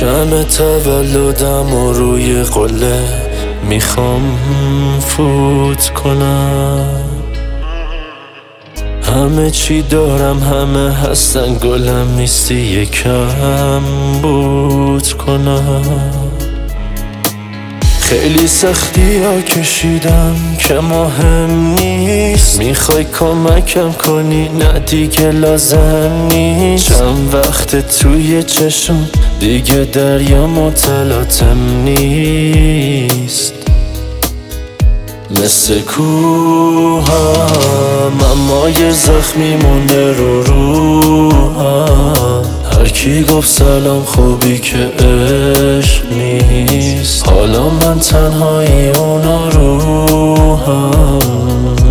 شمع تولدم و روی قله میخوام فوت کنم. همه چی دارم، همه هستن، گلم نیستی یکم بود کنم. خیلی سختی ها کشیدم که مهم نیست. میخوای کمکم کنی؟ نه دیگه لازم نیست. چند وقت توی چشم دیگه دریا مطلعاتم نیست. مثل کوهم اما یه زخمی مونده رو روحم. هر کی گفت سلام خوبی که عشق نیست. حالا من تنهایی اونا روحم.